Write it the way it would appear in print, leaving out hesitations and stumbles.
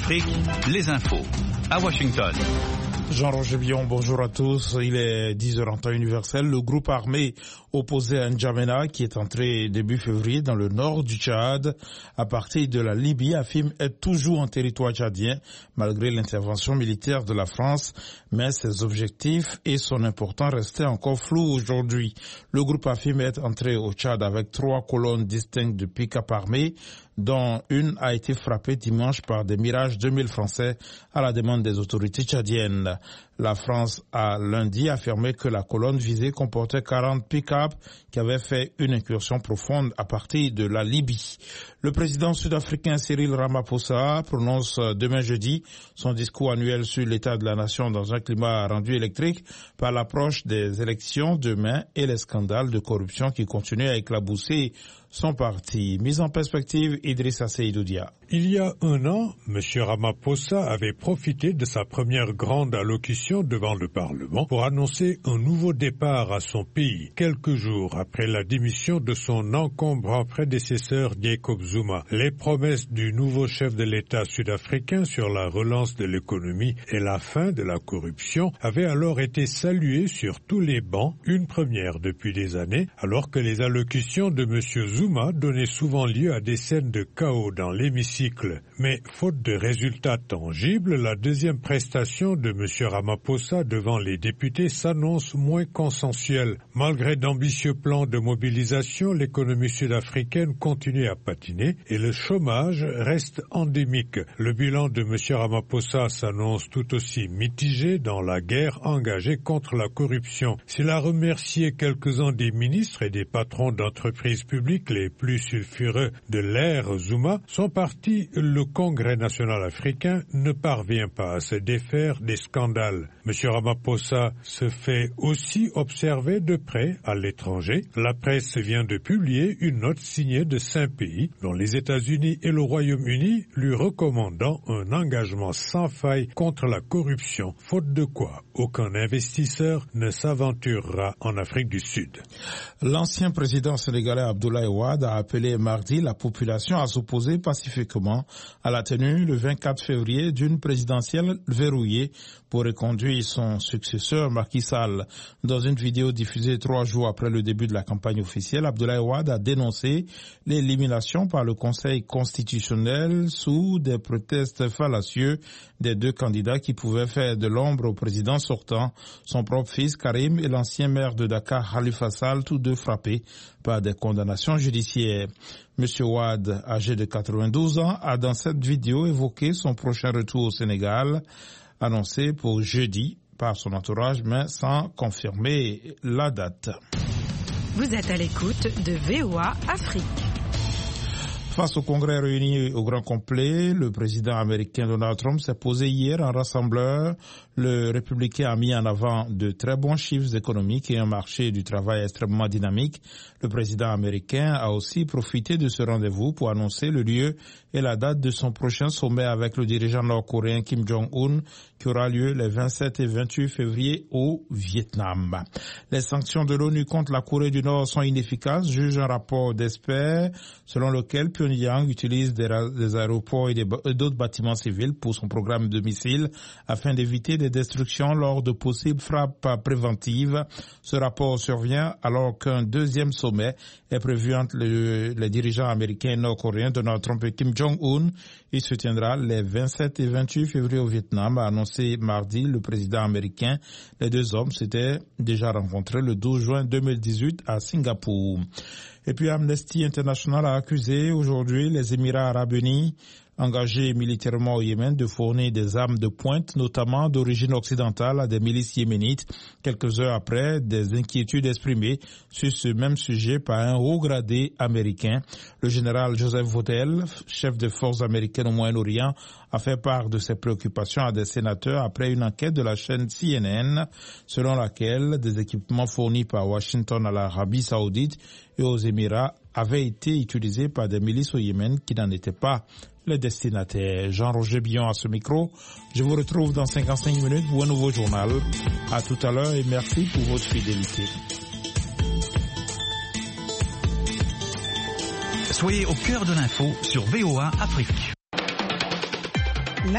Afrique, les infos. À Washington. Jean-Roger Bion, bonjour à tous. Il est 10h en temps universel. Le groupe armé opposé à N'Djamena, qui est entré début février dans le nord du Tchad, à partir de la Libye, affirme être toujours en territoire tchadien, malgré l'intervention militaire de la France. Mais ses objectifs et son importance restaient encore flous aujourd'hui. Le groupe affirme être entré au Tchad avec 3 colonnes distinctes de pick-up armés, dont une a été frappée dimanche par des Mirage 2000 français à la demande des autorités tchadiennes. La France a lundi affirmé que la colonne visée comportait 40 pick-up qui avaient fait une incursion profonde à partir de la Libye. Le président sud-africain Cyril Ramaphosa prononce demain jeudi son discours annuel sur l'état de la nation dans un climat rendu électrique par l'approche des élections demain et les scandales de corruption qui continuent à éclabousser son parti. Mise en perspective, Idrissa Seydou Dia. Il y a un an, M. Ramaphosa avait profité de sa première grande allocution devant le Parlement pour annoncer un nouveau départ à son pays, quelques jours après la démission de son encombrant prédécesseur Jacob Zuma. Les promesses du nouveau chef de l'État sud-africain sur la relance de l'économie et la fin de la corruption avaient alors été saluées sur tous les bancs, une première depuis des années, alors que les allocutions de M. Zuma donnaient souvent lieu à des scènes de chaos dans l'hémicycle. Mais faute de résultats tangibles, la deuxième prestation de M. Ramaphosa devant les députés s'annonce moins consensuelle. Malgré d'ambitieux plans de mobilisation, l'économie sud-africaine continue à patiner et le chômage reste endémique. Le bilan de M. Ramaphosa s'annonce tout aussi mitigé dans la guerre engagée contre la corruption. S'il a remercié quelques-uns des ministres et des patrons d'entreprises publiques les plus sulfureux de l'ère Zuma, son parti, le Congrès national africain, ne parvient pas à se défaire des scandales. M. Ramaphosa se fait aussi observer de près à l'étranger. La presse vient de publier une note signée de 5 pays, dont les États-Unis et le Royaume-Uni, lui recommandant un engagement sans faille contre la corruption, faute de quoi aucun investisseur ne s'aventurera en Afrique du Sud. L'ancien président sénégalais Abdoulaye Wade a appelé mardi la population à s'opposer pacifiquement à la tenue le 24 février d'une présidentielle verrouillée pour reconduire son successeur Macky Sall. Dans une vidéo diffusée 3 jours après le début de la campagne officielle, Abdoulaye Wade a dénoncé l'élimination par le Conseil constitutionnel sous des prétextes fallacieux des 2 candidats qui pouvaient faire de l'ombre au président sortant, son propre fils Karim et l'ancien maire de Dakar Khalifa Sall, tous 2 frappés par des condamnations judiciaires. Monsieur Wade, âgé de 92 ans, a dans cette vidéo évoqué son prochain retour au Sénégal, annoncé pour jeudi par son entourage, mais sans confirmer la date. Vous êtes à l'écoute de VOA Afrique. Face au Congrès réuni au grand complet, le président américain Donald Trump s'est posé hier en rassembleur. Le républicain a mis en avant de très bons chiffres économiques et un marché du travail extrêmement dynamique. Le président américain a aussi profité de ce rendez-vous pour annoncer le lieu et la date de son prochain sommet avec le dirigeant nord-coréen Kim Jong-un, qui aura lieu les 27 et 28 février au Vietnam. Les sanctions de l'ONU contre la Corée du Nord sont inefficaces, juge un rapport d'experts selon lequel Pyongyang utilise des aéroports et d'autres bâtiments civils pour son programme de missiles afin d'éviter des destructions lors de possibles frappes préventives. Ce rapport survient alors qu'un deuxième sommet est prévu entre les dirigeants américains et nord-coréens Donald Trump et Kim Jong-un. Il se tiendra les 27 et 28 février au Vietnam, a annoncé mardi le président américain. Les 2 hommes s'étaient déjà rencontrés le 12 juin 2018 à Singapour. Et puis Amnesty International a accusé aujourd'hui les Émirats arabes unis engagés militairement au Yémen de fournir des armes de pointe, notamment d'origine occidentale, à des milices yéménites, quelques heures après des inquiétudes exprimées sur ce même sujet par un haut gradé américain. Le général Joseph Votel, chef des forces américaines au Moyen-Orient, a fait part de ses préoccupations à des sénateurs après une enquête de la chaîne CNN, selon laquelle des équipements fournis par Washington à l'Arabie Saoudite et aux Émirats avaient été utilisés par des milices au Yémen qui n'en étaient pas les destinataires. Jean-Roger Bion à ce micro. Je vous retrouve dans 55 minutes pour un nouveau journal. À tout à l'heure et merci pour votre fidélité. Soyez au cœur de l'info sur VOA Afrique.